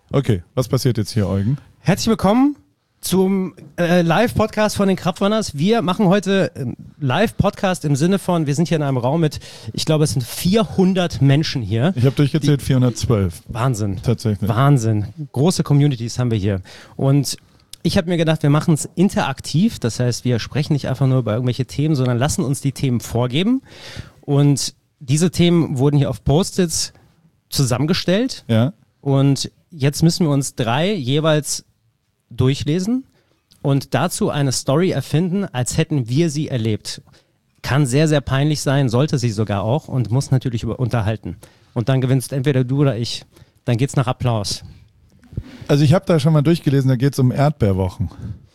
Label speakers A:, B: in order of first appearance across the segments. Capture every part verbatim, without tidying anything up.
A: Okay, was passiert jetzt hier, Eugen?
B: Herzlich willkommen zum äh, Live-Podcast von den Krapfwanners. Wir machen heute äh, Live-Podcast im Sinne von, wir sind hier in einem Raum mit, ich glaube, es sind vierhundert Menschen hier.
A: Ich habe durchgezählt, vierhundertzwölf.
B: Wahnsinn.
A: Tatsächlich.
B: Wahnsinn. Große Communities haben wir hier. Und ich habe mir gedacht, wir machen es interaktiv. Das heißt, wir sprechen nicht einfach nur über irgendwelche Themen, sondern lassen uns die Themen vorgeben. Und diese Themen wurden hier auf Post-its zusammengestellt.
A: Ja.
B: Und jetzt müssen wir uns drei jeweils durchlesen und dazu eine Story erfinden, als hätten wir sie erlebt. Kann sehr, sehr peinlich sein, sollte sie sogar auch und muss natürlich über unterhalten. Und dann gewinnst entweder du oder ich. Dann geht's nach Applaus.
A: Also ich habe da schon mal durchgelesen, da geht es um Erdbeerwochen.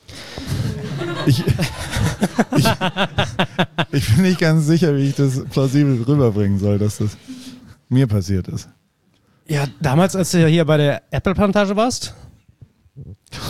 A: Ich, ich, ich bin nicht ganz sicher, wie ich das plausibel rüberbringen soll, dass das mir passiert ist.
B: Ja, damals, als du hier bei der Apple-Plantage warst?
A: Oh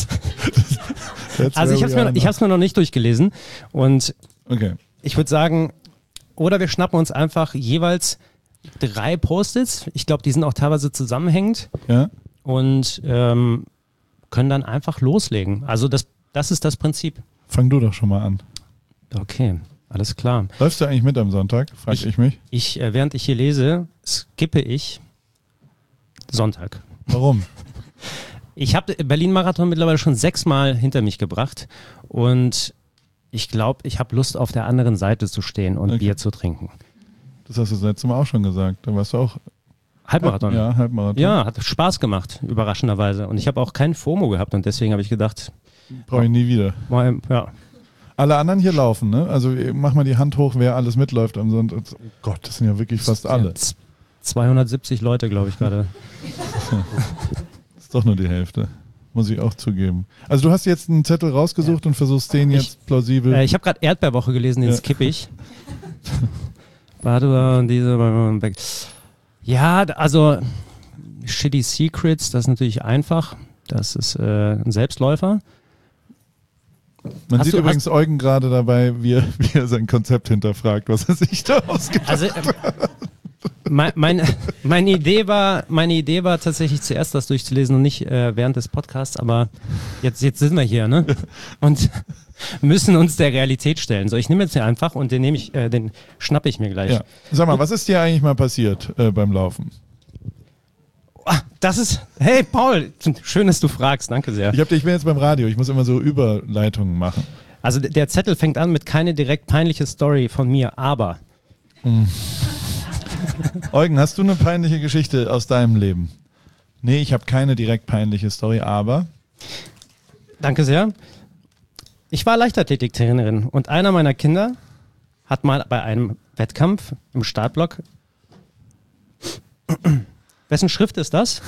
A: Gott.
B: Also ich habe es mir, ich hab's mir noch nicht durchgelesen und
A: okay.
B: Ich würde sagen, oder wir schnappen uns einfach jeweils drei Post-its. Ich glaube, die sind auch teilweise zusammenhängend.
A: Ja.
B: Und ähm, können dann einfach loslegen. Also das, das ist das Prinzip.
A: Fang du doch schon mal an.
B: Okay, alles klar.
A: Läufst du eigentlich mit am Sonntag? Frag ich, ich mich.
B: Ich, äh, während ich hier lese, skippe ich Sonntag.
A: Warum?
B: Ich habe Berlin-Marathon mittlerweile schon sechsmal hinter mich gebracht und ich glaube, ich habe Lust, auf der anderen Seite zu stehen und okay. Bier zu trinken.
A: Das hast du das letzte Mal auch schon gesagt. Da warst du auch...
B: Halbmarathon.
A: Ja, Halbmarathon.
B: Ja, hat Spaß gemacht, überraschenderweise. Und ich habe auch kein FOMO gehabt und deswegen habe ich gedacht...
A: Brauche ich nie wieder.
B: Mal, ja.
A: Alle anderen hier laufen, ne? Also mach mal die Hand hoch, wer alles mitläuft am Sonntag. Oh Gott, das sind ja wirklich fast alle.
B: zweihundertsiebzig Leute, glaube ich, gerade.
A: Das ist doch nur die Hälfte. Muss ich auch zugeben. Also du hast jetzt einen Zettel rausgesucht ja. und versuchst den jetzt ich, plausibel...
B: Äh, ich habe gerade Erdbeerwoche gelesen, den ja. skippe ich. Warte, und diese... Ja, also Shitty Secrets, das ist natürlich einfach. Das ist äh, ein Selbstläufer.
A: Man
B: hast
A: sieht
B: du,
A: übrigens hast, Eugen gerade dabei, wie er, wie er sein Konzept hinterfragt, was er sich da ausgedacht
B: also,
A: hat.
B: Mein, mein, meine, Idee war, meine Idee war tatsächlich zuerst das durchzulesen und nicht äh, während des Podcasts, aber jetzt, jetzt sind wir hier, ne? Und müssen uns der Realität stellen. So, ich nehme jetzt hier einfach und den nehme ich, äh, den schnappe ich mir gleich.
A: Ja. Sag mal, was ist dir eigentlich mal passiert äh, beim Laufen?
B: Das ist, hey Paul, schön, dass du fragst, danke sehr.
A: Ich, hab, ich bin jetzt beim Radio, ich muss immer so Überleitungen machen.
B: Also der Zettel fängt an mit keine direkt peinliche Story von mir, aber...
A: Hm. Eugen, hast du eine peinliche Geschichte aus deinem Leben? Nee, ich habe keine direkt peinliche Story, aber...
B: Danke sehr. Ich war Leichtathletiktrainerin und einer meiner Kinder hat mal bei einem Wettkampf im Startblock... Wessen Schrift ist das?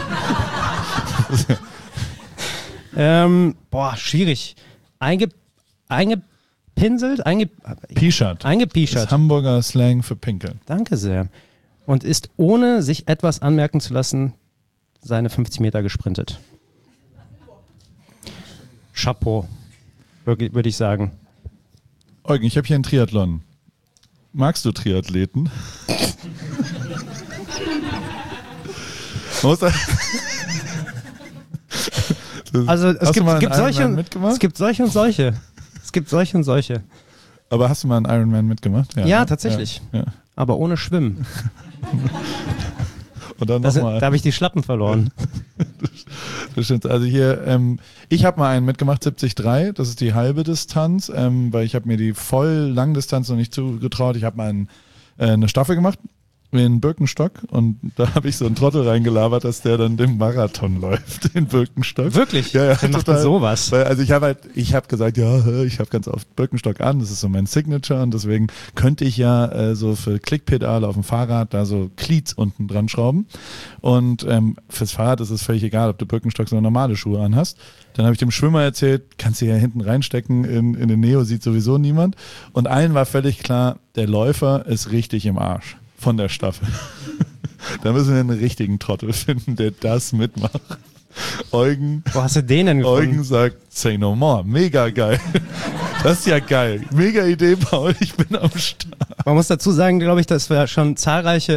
B: ähm, boah, schwierig. Einge, eingepinselt? Einge,
A: Pischert.
B: Eingepischert.
A: Das ist Hamburger Slang für pinkeln.
B: Danke sehr. Und ist, ohne sich etwas anmerken zu lassen, seine fünfzig Meter gesprintet. Chapeau, würde würd ich sagen.
A: Eugen, ich habe hier einen Triathlon. Magst du Triathleten?
B: Also es gibt, gibt solche, es gibt solche und solche. Es gibt solche und solche.
A: Aber hast du mal einen Ironman mitgemacht?
B: Ja, ja, tatsächlich. Ja, ja. Aber ohne Schwimmen.
A: Und dann
B: das,
A: noch mal.
B: Da habe ich die Schlappen verloren.
A: Das stimmt. Also hier, ähm, ich habe mal einen mitgemacht, siebzig Komma drei. Das ist die halbe Distanz, ähm, weil ich habe mir die voll Langdistanz noch nicht zugetraut. Ich habe mal einen, äh, eine Staffel gemacht in Birkenstock und da habe ich so einen Trottel reingelabert, dass der dann den Marathon läuft in Birkenstock.
B: Wirklich?
A: Ja, ja.
B: Wer macht denn sowas?
A: Weil, also ich habe halt, ich habe gesagt, ja, ich habe ganz oft Birkenstock an, das ist so mein Signature und deswegen könnte ich ja äh, so für Klickpedale auf dem Fahrrad da so Cleats unten dran schrauben und ähm, fürs Fahrrad ist es völlig egal, ob du Birkenstock so normale Schuhe anhast. Dann habe ich dem Schwimmer erzählt, kannst du ja hinten reinstecken, in, in den Neo sieht sowieso niemand und allen war völlig klar, der Läufer ist richtig im Arsch. Von der Staffel. Da müssen wir einen richtigen Trottel finden, der das mitmacht. Eugen,
B: Wo hast du den denn gefunden?
A: Eugen sagt, say no more. Mega geil. Das ist ja geil. Mega Idee, Paul. Ich bin am Start.
B: Man muss dazu sagen, glaube ich, dass wir schon zahlreiche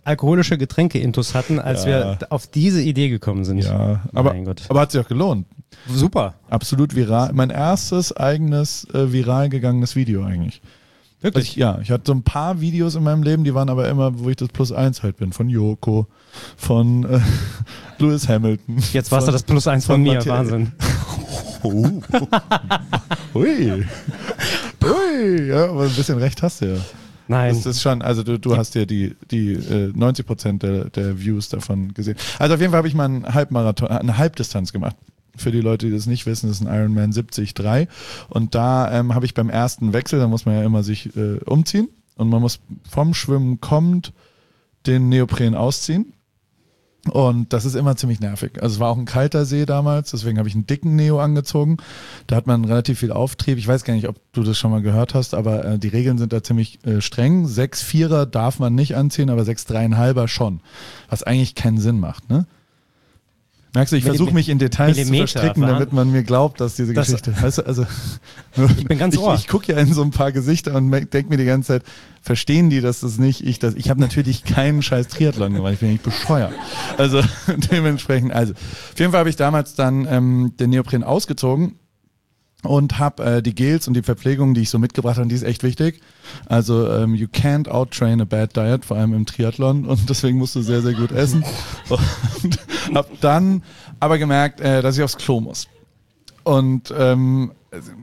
B: alkoholische Getränke-Intus hatten, als
A: Ja.
B: wir auf diese Idee gekommen sind.
A: Ja, aber,
B: Mein Gott.
A: aber hat sich auch gelohnt.
B: Super.
A: Absolut viral. Mein erstes eigenes äh, viral gegangenes Video eigentlich. Also ich, ja, ich hatte so ein paar Videos in meinem Leben, die waren aber immer, wo ich das Plus eins halt bin. Von Yoko, von äh, Lewis Hamilton.
B: Jetzt warst
A: von,
B: du das Plus eins von,
A: von
B: mir,
A: Matthias-
B: Wahnsinn.
A: Oh. Ui. Ui. Ja, aber ein bisschen recht hast du ja.
B: Nein.
A: Das ist schon, also du, du hast ja die, die äh, neunzig Prozent der, der Views davon gesehen. Also auf jeden Fall habe ich mal einen Halbmarathon, eine Halbdistanz gemacht. Für die Leute, die das nicht wissen, das ist ein Ironman siebzig Komma drei. Und da ähm, habe ich beim ersten Wechsel, da muss man ja immer sich äh, umziehen und man muss vom Schwimmen kommend den Neopren ausziehen. Und das ist immer ziemlich nervig. Also es war auch ein kalter See damals, deswegen habe ich einen dicken Neo angezogen. Da hat man relativ viel Auftrieb. Ich weiß gar nicht, ob du das schon mal gehört hast, aber äh, die Regeln sind da ziemlich äh, streng. sechs Komma vierer darf man nicht anziehen, aber sechs Komma dreieinhalber schon. Was eigentlich keinen Sinn macht, ne? Merkst du, ich versuche mich in Details
B: Millimeter,
A: zu verstricken,
B: Wahnsinn.
A: damit man mir glaubt, dass diese
B: Das-
A: Geschichte, weißt du, also
B: Ich bin ganz
A: ich,
B: ohr.
A: ich gucke ja in so ein paar Gesichter und denke mir die ganze Zeit, verstehen die, dass das nicht ich das, ich habe natürlich keinen scheiß Triathlon gemacht, ich bin nicht bescheuert. Also dementsprechend, also auf jeden Fall habe ich damals dann ähm, den Neopren ausgezogen und habe äh, die Gels und die Verpflegung, die ich so mitgebracht habe, die ist echt wichtig. Also ähm, you can't outtrain a bad diet, vor allem im Triathlon, und deswegen musst du sehr, sehr gut essen. Und habe dann aber gemerkt, äh, dass ich aufs Klo muss. Und ähm,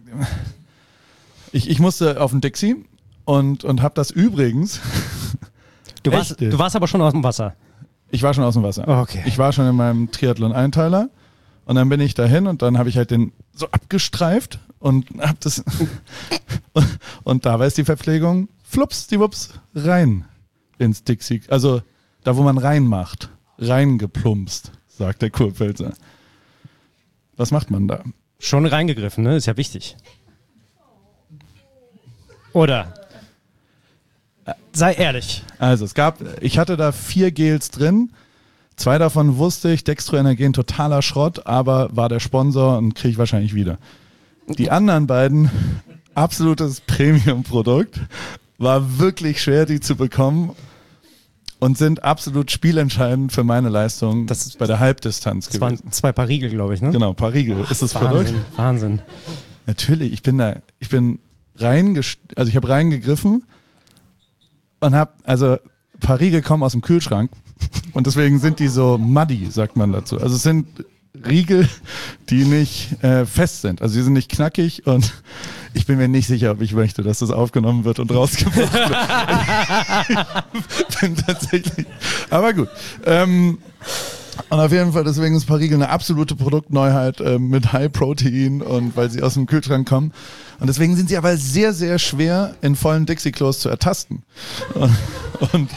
A: ich, ich musste auf den Dixie und, und habe das übrigens,
B: Du warst,
A: Echt?
B: du warst aber schon aus dem Wasser.
A: ich war schon aus dem Wasser.
B: Okay.
A: Ich war schon in meinem Triathlon-Einteiler. Und dann bin ich dahin und dann habe ich halt den so abgestreift und hab das und, und da war es die Verpflegung, flups, die Wups, rein ins Dixie. Also da, wo man reinmacht, reingeplumpst, sagt der Kurpfälzer. Was macht man da?
B: Schon reingegriffen, ne? Ist ja wichtig. Oder? Sei ehrlich.
A: Also es gab, ich hatte da vier Gels drin. Zwei davon wusste ich, Dextro Energen, totaler Schrott, aber war der Sponsor und kriege ich wahrscheinlich wieder. Die anderen beiden, absolutes Premium-Produkt, war wirklich schwer, die zu bekommen und sind absolut spielentscheidend für meine Leistung
B: Das-
A: bei der Halbdistanz
B: Das
A: gewesen.
B: waren zwei Paar Riegel, glaube ich, ne?
A: Genau, paar Riegel ist das Produkt.
B: Wahnsinn, Wahnsinn.
A: Natürlich, ich bin da, ich bin reingest, also ich habe reingegriffen und habe, also ein paar Riegel kommen aus dem Kühlschrank und deswegen sind die so muddy, sagt man dazu. Also es sind Riegel, die nicht äh, fest sind. Also die sind nicht knackig und ich bin mir nicht sicher, ob ich möchte, dass das aufgenommen wird und rausgebracht wird. Ich bin tatsächlich, aber gut. Ähm, und auf jeden Fall, deswegen ist Parigel eine absolute Produktneuheit äh, mit High Protein und weil sie aus dem Kühlschrank kommen. Und deswegen sind sie aber sehr, sehr schwer in vollen Dixie-Klos zu ertasten. Und, und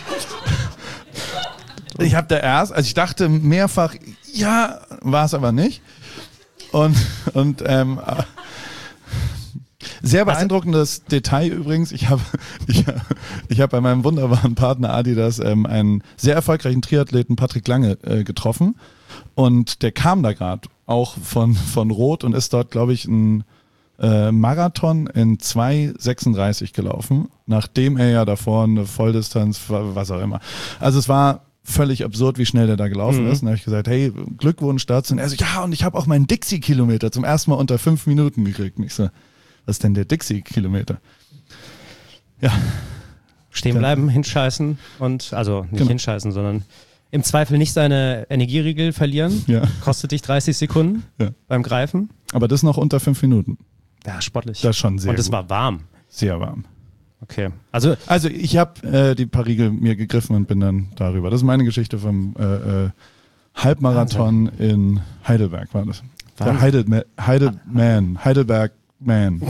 A: ich habe da erst, also ich dachte mehrfach, ja, war es aber nicht. Und, und ähm, sehr beeindruckendes Detail übrigens. Ich habe ich, ich hab bei meinem wunderbaren Partner Adidas ähm, einen sehr erfolgreichen Triathleten Patrick Lange äh, getroffen. Und der kam da gerade auch von, von Rot und ist dort, glaube ich, ein äh, Marathon in zwei sechsunddreißig gelaufen, nachdem er ja davor eine Volldistanz, was auch immer. Also es war völlig absurd, wie schnell der da gelaufen
B: Mhm.
A: ist. Und da habe ich gesagt, hey, Glückwunsch dazu. Und er so, ja, und ich habe auch meinen Dixie-Kilometer zum ersten Mal unter fünf Minuten gekriegt. Und ich so, was ist denn der Dixie-Kilometer? Ja,
B: Stehen bleiben, hinscheißen und, also nicht
A: Genau.
B: hinscheißen, sondern im Zweifel nicht seine Energieriegel verlieren.
A: ja,
B: Kostet dich dreißig Sekunden
A: ja.
B: beim Greifen.
A: Aber das noch unter fünf Minuten.
B: Ja, sportlich.
A: Das ist schon sehr
B: und es
A: gut.
B: war warm.
A: Sehr warm.
B: Okay. Also,
A: Also ich habe äh, die paar Riegel mir gegriffen und bin dann darüber. Das ist meine Geschichte vom äh, äh, Halbmarathon in Heidelberg, war das. Der
B: Wahnsinn.
A: Heidelma Heidelman, Heidelberg Man.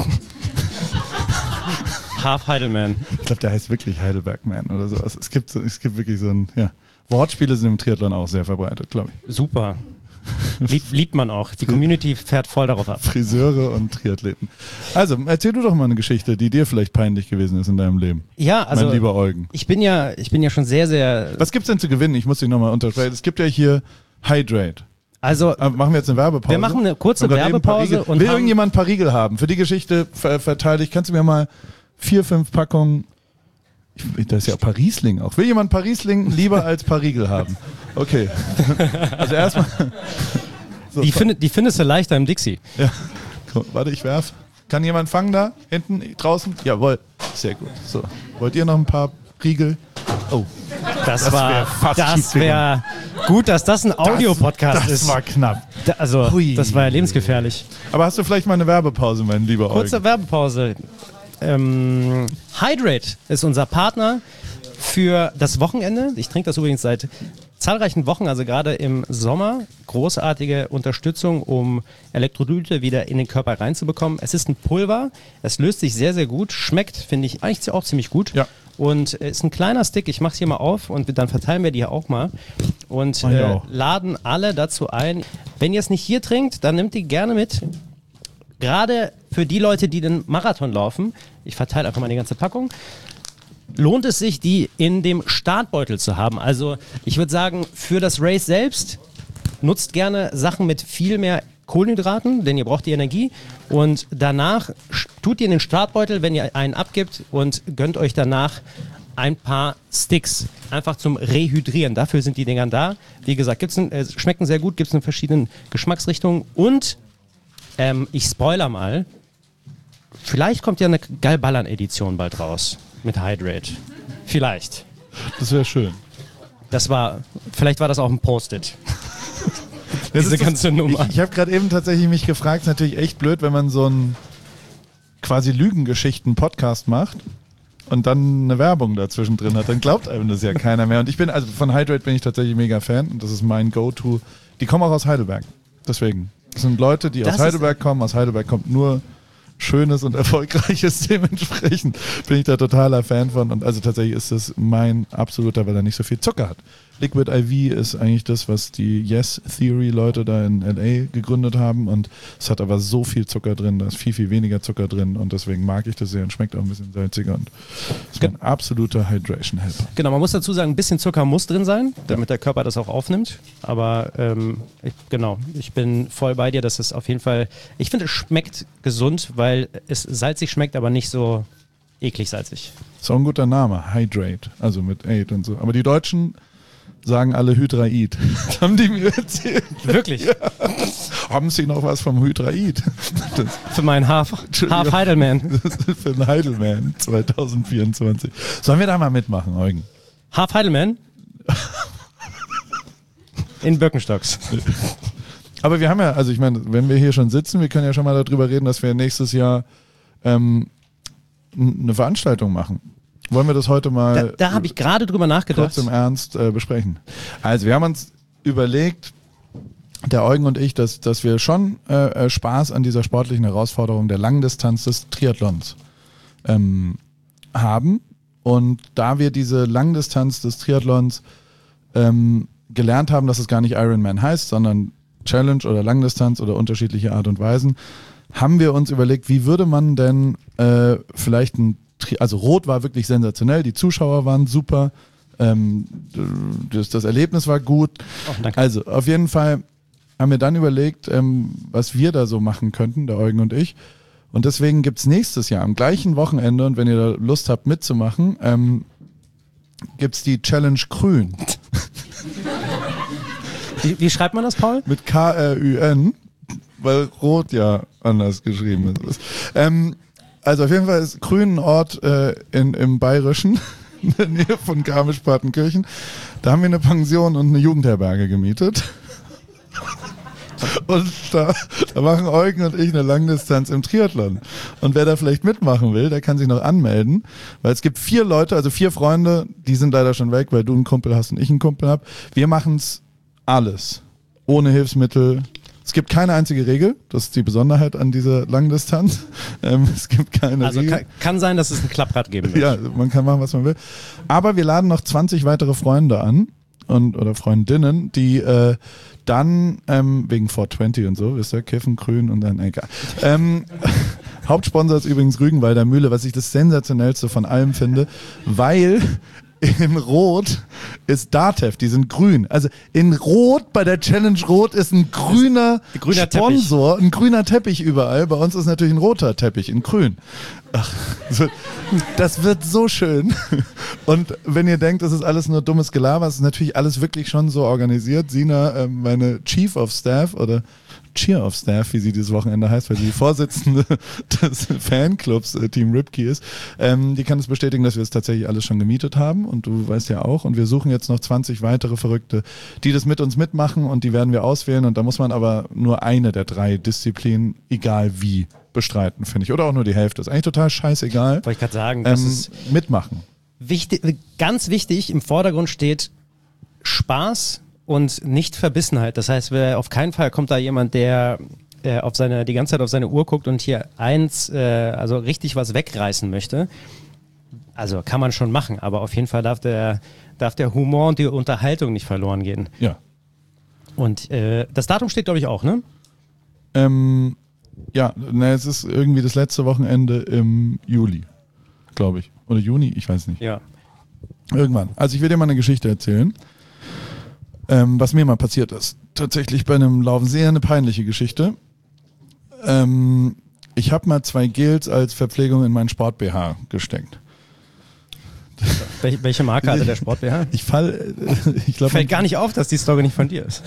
B: Half Heidelman.
A: Ich glaube, der heißt wirklich Heidelberg Man oder sowas. Es gibt, so, es gibt wirklich so ein, ja. Wortspiele sind im Triathlon auch sehr verbreitet, glaube ich.
B: Super. Lieb, liebt man auch. Die Community fährt voll darauf ab.
A: Friseure und Triathleten. Also, erzähl du doch mal eine Geschichte, die dir vielleicht peinlich gewesen ist in deinem Leben.
B: Ja, also
A: mein lieber Eugen.
B: ich bin ja, ich bin ja schon sehr, sehr.
A: Was gibt's denn zu gewinnen? Ich muss dich nochmal unterstreichen. Es gibt ja hier Hydrate.
B: Also
A: Aber machen wir jetzt eine Werbepause?
B: wir machen eine kurze
A: Und gerade eben ein paar
B: Werbepause
A: Riegel.
B: und
A: Will
B: haben,
A: irgendjemand ein paar Riegel haben? Für die Geschichte ver verteile ich. Kannst du mir mal vier, fünf Packungen, Das ist ja Parisling auch. Will jemand Parisling lieber als Parigel haben? Okay. Also erstmal. So,
B: die, find, die findest du leichter im Dixie.
A: Ja. Cool. Warte, ich werf. Kann jemand fangen da? Hinten? Draußen? Jawohl. Sehr gut. So. Wollt ihr noch ein paar Riegel? Oh.
B: Das,
A: Das
B: war
A: wär fast
B: das wäre gut, dass das ein Audiopodcast
A: das,
B: ist.
A: Das war knapp.
B: Da, also,
A: Hui.
B: das war ja lebensgefährlich.
A: Aber hast du vielleicht mal eine Werbepause, mein lieber
B: Kurze
A: Eugen?
B: Werbepause. Ähm, Hydrate ist unser Partner für das Wochenende. Ich trinke das übrigens seit zahlreichen Wochen, also gerade im Sommer. Großartige Unterstützung, um Elektrolyte wieder in den Körper reinzubekommen. Es ist ein Pulver, es löst sich sehr, sehr gut, schmeckt, finde ich, eigentlich auch ziemlich gut.
A: Ja.
B: Und ist ein kleiner Stick, ich mache es hier mal auf und dann verteilen wir die hier auch mal. Und
A: Mach ich
B: äh,
A: auch.
B: laden alle dazu ein. Wenn ihr es nicht hier trinkt, dann nehmt die gerne mit. Gerade für die Leute, die den Marathon laufen, ich verteile einfach mal die ganze Packung, lohnt es sich, die in dem Startbeutel zu haben. Also ich würde sagen, für das Race selbst nutzt gerne Sachen mit viel mehr Kohlenhydraten, denn ihr braucht die Energie. Und danach tut ihr in den Startbeutel, wenn ihr einen abgibt, und gönnt euch danach ein paar Sticks. Einfach zum Rehydrieren. Dafür sind die Dinger da. Wie gesagt, gibt's in, äh, schmecken sehr gut, gibt es in verschiedenen Geschmacksrichtungen. Und ähm, ich spoiler mal, vielleicht kommt ja eine Galballern-Edition bald raus mit Hydrate. Vielleicht.
A: Das wäre schön.
B: Das war, vielleicht war das auch ein Post-it.
A: Das
B: Diese
A: ist das,
B: ganze Nummer.
A: Ich, ich habe gerade eben tatsächlich mich gefragt, ist natürlich echt blöd, wenn man so einen quasi Lügengeschichten-Podcast macht und dann eine Werbung dazwischen drin hat, dann glaubt einem das ja keiner mehr. Und ich bin, also von Hydrate bin ich tatsächlich mega Fan und das ist mein Go-To. Die kommen auch aus Heidelberg. Deswegen. Das sind Leute, die
B: Das
A: aus Heidelberg kommen. Aus Heidelberg kommt nur Schönes und Erfolgreiches. Dementsprechend bin ich da totaler Fan von. Und also tatsächlich ist das mein absoluter, weil er nicht so viel Zucker hat. Liquid I V ist eigentlich das, was die Yes-Theory-Leute da in L A gegründet haben, und es hat aber so viel Zucker drin, da ist viel, viel weniger Zucker drin, und deswegen mag ich das sehr und schmeckt auch ein bisschen salziger und ist mein absoluter Hydration-Helper.
B: Genau, man muss dazu sagen, ein bisschen Zucker muss drin sein, damit der Körper das auch aufnimmt, aber ähm, ich, genau, ich bin voll bei dir, dass es auf jeden Fall, ich finde, es schmeckt gesund, weil es salzig schmeckt, aber nicht so eklig salzig.
A: Ist auch ein guter Name, Hydrate, also mit Aid und so, aber die Deutschen sagen alle Hydraid. Das haben die mir erzählt.
B: Wirklich?
A: Ja. Haben Sie noch was vom Hydraid? Das,
B: für meinen Half, Half Heidelman.
A: Das ist für den Heidelman zwanzig vierundzwanzig. Sollen wir da mal mitmachen, Eugen?
B: Half Heidelman? In Birkenstocks.
A: Aber wir haben ja, also ich meine, wenn wir hier schon sitzen, wir können ja schon mal darüber reden, dass wir nächstes Jahr ähm, eine Veranstaltung machen. Wollen wir das heute mal
B: Da, da habe ich gerade drüber nachgedacht.
A: kurz im Ernst äh, besprechen? Also wir haben uns überlegt, der Eugen und ich, dass, dass wir schon äh, Spaß an dieser sportlichen Herausforderung der Langdistanz des Triathlons ähm, haben. Und da wir diese Langdistanz des Triathlons ähm, gelernt haben, dass es gar nicht Ironman heißt, sondern Challenge oder Langdistanz oder unterschiedliche Art und Weisen, haben wir uns überlegt, wie würde man denn äh, vielleicht ein Also Rot war wirklich sensationell, die Zuschauer waren super, ähm, das, das Erlebnis war gut.
B: Oh, danke.
A: Also auf jeden Fall haben wir dann überlegt, ähm, was wir da so machen könnten, der Eugen und ich. Und deswegen gibt es nächstes Jahr am gleichen Wochenende, und wenn ihr da Lust habt mitzumachen, ähm, gibt es die Challenge Grün.
B: Wie, wie schreibt man das, Paul?
A: Mit K R Ü N, weil Rot ja anders geschrieben ist. Ähm, Also auf jeden Fall ist Grün ein Ort äh, in, im Bayerischen, in der Nähe von Garmisch-Partenkirchen. Da haben wir eine Pension und eine Jugendherberge gemietet. Und da, da machen Eugen und ich eine Langdistanz im Triathlon. Und wer da vielleicht mitmachen will, der kann sich noch anmelden, weil es gibt vier Leute, also vier Freunde, die sind leider schon weg, weil du einen Kumpel hast und ich einen Kumpel habe. Wir machen es alles, ohne Hilfsmittel. Es gibt keine einzige Regel, das ist die Besonderheit an dieser Langdistanz. Ähm, es gibt keine
B: Also
A: Regel.
B: kann, kann sein, dass es ein Klapprad geben wird.
A: Ja, man kann machen, was man will. Aber wir laden noch zwanzig weitere Freunde an und oder Freundinnen, die äh, dann ähm, wegen vier zwanzig und so, wisst ihr, Kiffen, Grün und dann egal. Ähm, Hauptsponsor ist übrigens Rügenwalder Mühle, was ich das sensationellste von allem finde, weil in Rot ist Datev, die sind grün. Also in Rot, bei der Challenge Rot ist ein grüner,
B: ist grüner
A: Sponsor, Teppich. Ein grüner Teppich überall. Bei uns ist natürlich ein roter Teppich in grün. Ach, das wird so schön. Und wenn ihr denkt, das ist alles nur dummes Gelaber, es ist natürlich alles wirklich schon so organisiert. Sina, meine Chief of Staff oder Cheer of Staff, wie sie dieses Wochenende heißt, weil sie die Vorsitzende des Fanclubs äh, Team Ripkey ist, ähm, die kann es bestätigen, dass wir es tatsächlich alles schon gemietet haben und du weißt ja auch und wir suchen jetzt noch zwanzig weitere Verrückte, die das mit uns mitmachen und die werden wir auswählen und da muss man aber nur eine der drei Disziplinen, egal wie, bestreiten, finde ich. Oder auch nur die Hälfte. Ist eigentlich total scheißegal.
B: Wollte ich gerade sagen, das
A: ähm,
B: ist
A: mitmachen.
B: Wichtig, ganz wichtig, im Vordergrund steht Spaß und nicht Verbissenheit. Das heißt, wer, auf keinen Fall kommt da jemand, der äh, auf seine, die ganze Zeit auf seine Uhr guckt und hier eins, äh, also richtig was wegreißen möchte. Also kann man schon machen, aber auf jeden Fall darf der, darf der Humor und die Unterhaltung nicht verloren gehen.
A: Ja.
B: Und äh, das Datum steht, glaube ich, auch, ne?
A: Ähm, ja, ne, es ist irgendwie das letzte Wochenende im Juli, glaube ich. Oder Juni, ich weiß nicht.
B: Ja.
A: Irgendwann. Also ich will dir mal eine Geschichte erzählen. Ähm, was mir mal passiert ist. Tatsächlich bei einem Laufen sehr eine peinliche Geschichte. Ähm, ich habe mal zwei Gels als Verpflegung in meinen Sport-B H gesteckt.
B: Wel welche Marke hatte der Sport-B H?
A: Ich fall, ich glaube,
B: fällt gar nicht auf, dass die Story nicht von dir ist.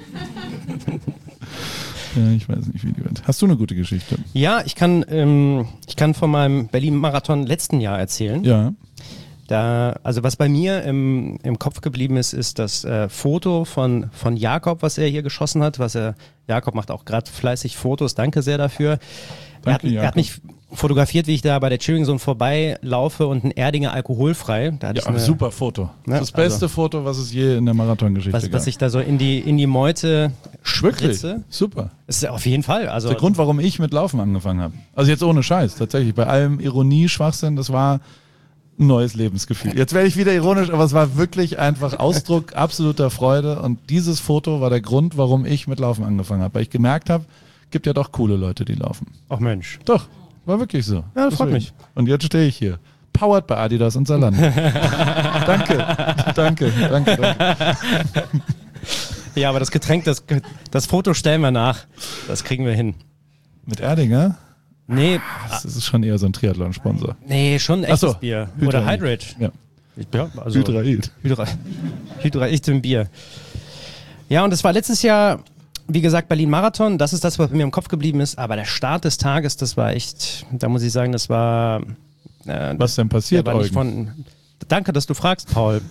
A: Ja, ich weiß nicht, wie die wird. Hast du eine gute Geschichte?
B: Ja, ich kann, ähm, ich kann von meinem Berlin-Marathon letzten Jahr erzählen.
A: Ja.
B: Da, also was bei mir im, im Kopf geblieben ist, ist das äh, Foto von, von Jakob, was er hier geschossen hat. Was er, Jakob macht auch gerade fleißig Fotos, danke sehr dafür. Er hat,
A: Danke,
B: er hat mich fotografiert, wie ich da bei der Cheering Zone vorbeilaufe und ein Erdinger alkoholfrei. Da hatte
A: Ja,
B: ich eine,
A: super Foto.
B: Ne,
A: Das beste
B: also,
A: Foto, was es je in der Marathongeschichte
B: was,
A: gab.
B: was ich da so in die, in die Meute
A: Wirklich?
B: spritze.
A: Super.
B: Ist auf jeden Fall. Also
A: Der Grund, warum ich mit Laufen angefangen habe. Also jetzt ohne Scheiß, tatsächlich. Bei allem Ironie, Schwachsinn, das war ein neues Lebensgefühl. Jetzt werde ich wieder ironisch, aber es war wirklich einfach Ausdruck absoluter Freude und dieses Foto war der Grund, warum ich mit Laufen angefangen habe. Weil ich gemerkt habe, gibt ja doch coole Leute, die laufen.
B: Ach Mensch.
A: Doch, war wirklich so.
B: Ja, das freut mich.
A: Und jetzt stehe ich hier. Powered bei Adidas und Zalando. danke, danke, danke, danke.
B: Ja, aber das Getränk, das, das Foto stellen wir nach. Das kriegen wir hin.
A: Mit Erdinger?
B: Nee.
A: Das ist schon eher so ein Triathlon-Sponsor.
B: Nee, schon ein echtes
A: so,
B: Bier.
A: Hydraid.
B: Oder Hydrate.
A: Ja.
B: Ja, also
A: Hydraid.
B: Hydra Hydraid im Bier. Ja, und es war letztes Jahr, wie gesagt, Berlin-Marathon. Das ist das, was mir im Kopf geblieben ist. Aber der Start des Tages, das war echt, da muss ich sagen, das war... Äh,
A: was denn passiert,
B: war nicht von, Danke, dass du fragst, Paul.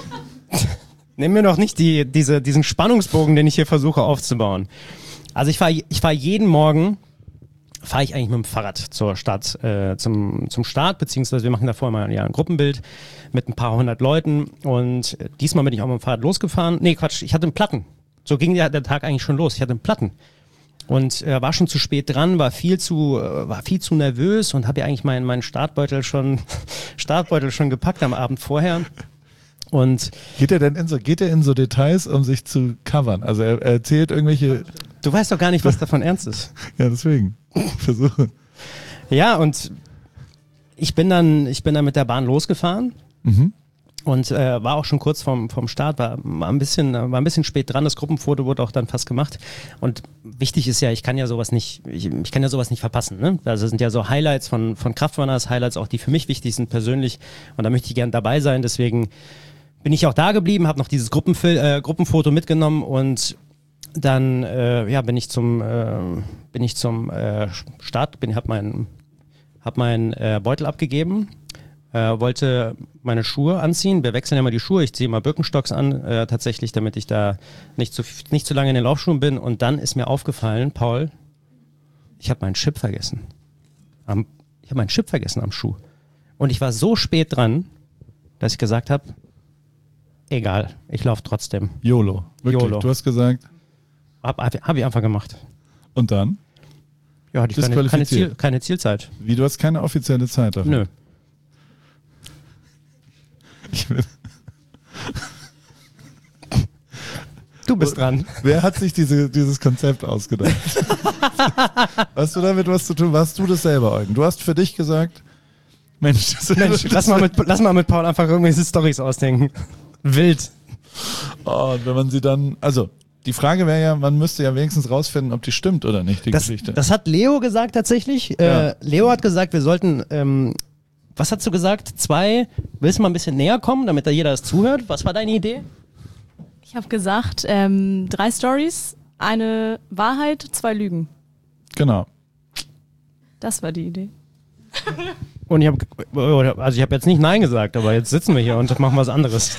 B: Nimm mir doch nicht die, diese, diesen Spannungsbogen, den ich hier versuche aufzubauen. Also ich fahre ich fahr jeden Morgen... fahre ich eigentlich mit dem Fahrrad zur Stadt, äh, zum, zum Start, beziehungsweise wir machen davor mal ja, ein Gruppenbild mit ein paar hundert Leuten und äh, diesmal bin ich auch mit dem Fahrrad losgefahren. Nee, Quatsch, ich hatte einen Platten. So ging der, der Tag eigentlich schon los. Ich hatte einen Platten und äh, war schon zu spät dran, war viel zu, äh, war viel zu nervös und habe ja eigentlich meinen meinen Startbeutel schon, Startbeutel schon gepackt am Abend vorher. Und
A: geht er denn in so, geht er in so Details, um sich zu covern? Also er, er erzählt irgendwelche...
B: Du weißt doch gar nicht, was davon ernst ist.
A: Ja, deswegen. Versuche.
B: Ja, und ich bin dann, ich bin dann mit der Bahn losgefahren
A: Mhm.
B: und äh, war auch schon kurz vorm, vorm Start, war, war, ein bisschen, war ein bisschen spät dran. Das Gruppenfoto wurde auch dann fast gemacht. Und wichtig ist ja, ich kann ja sowas nicht, ich, ich kann ja sowas nicht verpassen. Ne? Also es sind ja so Highlights von, von Kraftrunners, Highlights auch, die für mich wichtig sind persönlich. Und da möchte ich gerne dabei sein. Deswegen bin ich auch da geblieben, habe noch dieses Gruppenfil äh, Gruppenfoto mitgenommen und dann äh, ja, bin ich zum, äh, bin ich zum äh, Start, bin, habe meinen hab mein, äh, Beutel abgegeben, äh, wollte meine Schuhe anziehen. Wir wechseln ja mal die Schuhe. Ich ziehe mal Birkenstocks an, äh, tatsächlich, damit ich da nicht zu, nicht zu lange in den Laufschuhen bin. Und dann ist mir aufgefallen, Paul, ich habe meinen Chip vergessen. Am, ich habe meinen Chip vergessen am Schuh. Und ich war so spät dran, dass ich gesagt habe, egal, ich laufe trotzdem.
A: YOLO. Wirklich.
B: YOLO.
A: Du hast gesagt.
B: Hab, hab, hab ich einfach gemacht.
A: Und dann?
B: Ja, hatte ich keine, keine, Ziel, keine Zielzeit.
A: Wie, du hast keine offizielle Zeit dafür?
B: Nö.
A: Ich will
B: Du bist dran.
A: Wer hat sich diese, dieses Konzept ausgedacht? Hast du damit was zu tun? Warst du das selber, Eugen? Du hast für dich gesagt, Mensch, das
B: Mensch, lass mal, mit, lass mal mit Paul einfach irgendwelche Storys ausdenken. Wild.
A: Oh, und wenn man sie dann, also die Frage wäre ja, man müsste ja wenigstens rausfinden, ob die stimmt oder nicht, die
B: das,
A: Geschichte.
B: Das hat Leo gesagt tatsächlich.
A: Ja.
B: Äh, Leo hat gesagt, wir sollten, ähm, was hast du gesagt? Zwei, willst du mal ein bisschen näher kommen, damit da jeder das zuhört? Was war deine Idee?
C: Ich habe gesagt, ähm, drei Stories, eine Wahrheit, zwei Lügen.
A: Genau.
C: Das war die Idee.
B: Und ich habe, also ich habe jetzt nicht Nein gesagt, aber jetzt sitzen wir hier und machen was anderes.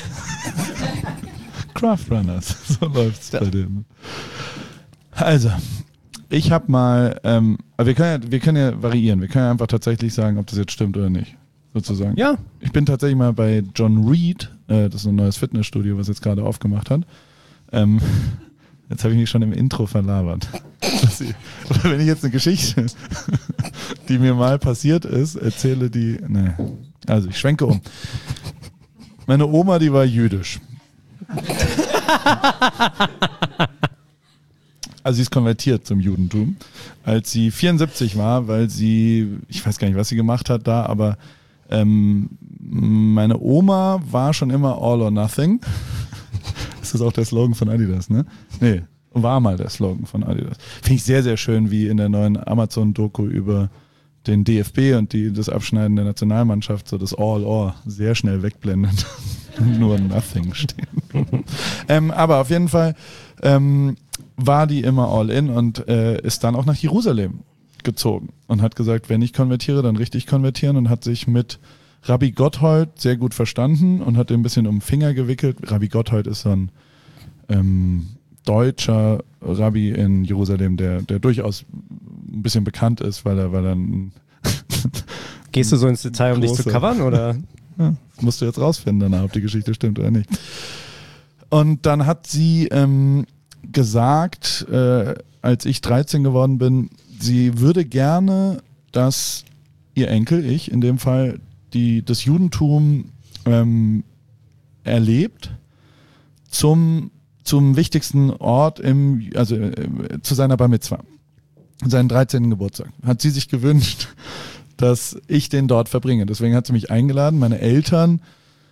A: Craft Runners, so läuft's ja. bei denen. Also, ich habe mal, ähm, wir können ja, wir können ja variieren. Wir können ja einfach tatsächlich sagen, ob das jetzt stimmt oder nicht, sozusagen.
B: Ja.
A: Ich bin tatsächlich mal bei John Reed, äh, das ist ein neues Fitnessstudio, was jetzt gerade aufgemacht hat. Ähm, jetzt habe ich mich schon im Intro verlabert. Ich, wenn ich jetzt eine Geschichte, die mir mal passiert ist, erzähle die, ne. Also ich schwenke um. Meine Oma, die war jüdisch. Also sie ist konvertiert zum Judentum, als sie vierundsiebzig war, weil sie, ich weiß gar nicht, was sie gemacht hat da, aber ähm, meine Oma war schon immer all or nothing. Das ist auch der Slogan von Adidas, ne? Nee, war mal der Slogan von Adidas. Finde ich sehr, sehr schön, wie in der neuen Amazon-Doku über den D F B und die, das Abschneiden der Nationalmannschaft so das all or sehr schnell wegblendet. Nur nothing stehen. ähm, aber auf jeden Fall ähm, war die immer all in und äh, ist dann auch nach Jerusalem gezogen und hat gesagt, wenn ich konvertiere, dann richtig konvertieren und hat sich mit Rabbi Gotthold sehr gut verstanden und hat ihn ein bisschen um den Finger gewickelt. Rabbi Gotthold ist so ein ähm, deutscher Rabbi in Jerusalem, der, der durchaus ein bisschen bekannt ist, weil er, weil er ein
B: Gehst du so ins Detail, um dich zu covern, oder?
A: Ja, das musst du jetzt rausfinden danach, ob die Geschichte stimmt oder nicht. Und dann hat sie ähm, gesagt, äh, als ich dreizehn geworden bin, sie würde gerne, dass ihr Enkel, ich in dem Fall, die, das Judentum ähm, erlebt zum, zum wichtigsten Ort, im, also äh, zu seiner Bar Mitzwa, seinen dreizehnten Geburtstag. Hat sie sich gewünscht, dass ich den dort verbringe. Deswegen hat sie mich eingeladen. Meine Eltern,